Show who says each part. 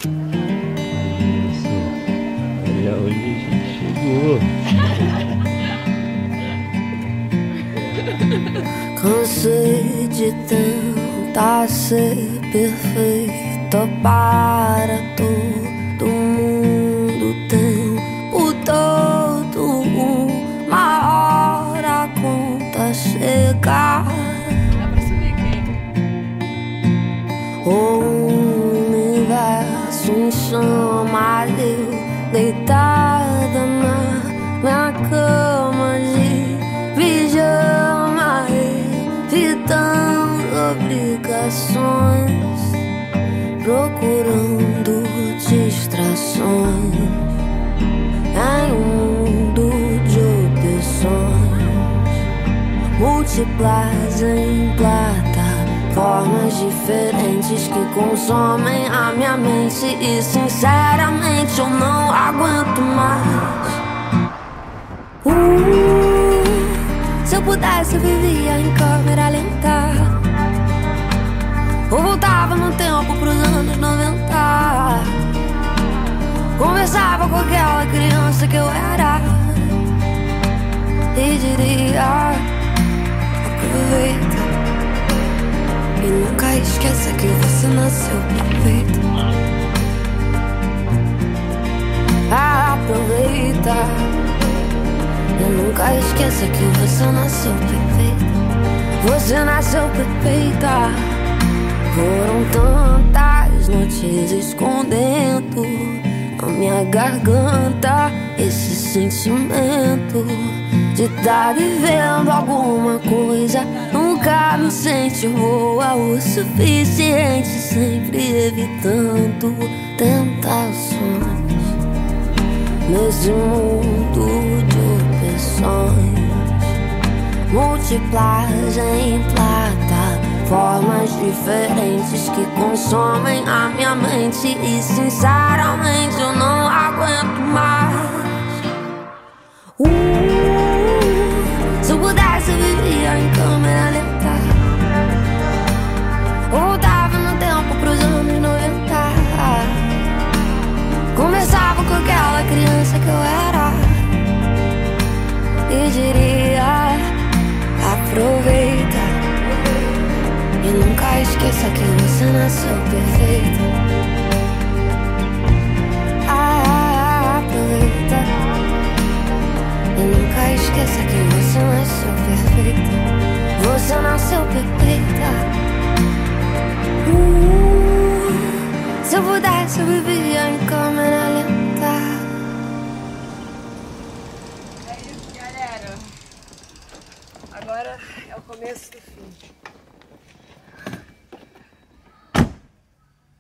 Speaker 1: Isso. Olha onde a gente chegou.
Speaker 2: Cansei de tentar ser perfeita para todo mundo o tempo todo. Uma hora a conta chegar. O universo em chamas, eu deitada na minha cama de pijama, evitando obrigações, procurando distrações em um mundo de opções múltiplas em plataformas diferentes que consomem a minha mente. E sinceramente eu não aguento mais. Se eu pudesse eu vivia em câmera lenta, ou voltava no tempo pros anos 90. Conversava com aquela criança que eu era e diria: aproveita e nunca esqueça que você nasceu perfeito. Aproveita e nunca esqueça que você nasceu perfeita. Você nasceu perfeita. Foram tantas noites escondendo na minha garganta esse sentimento de estar vivendo alguma coisa. Nunca me senti boa o suficiente, sempre evitando tentações. Nesse mundo de opções múltiplas em plataformas diferentes que consomem a minha mente. E sinceramente eu não aguento mais. Se eu pudesse eu vivia em câmera lenta, voltava no tempo pros anos 90. Conversava com aquela criança que eu era e diria: aproveita e nunca esqueça que você nasceu perfeita. Aproveita e nunca esqueça que você nasceu perfeita. Você nasceu perfeita. Se eu pudesse eu vivia em câmera lenta.
Speaker 3: É isso, galera. Agora é o começo do fim.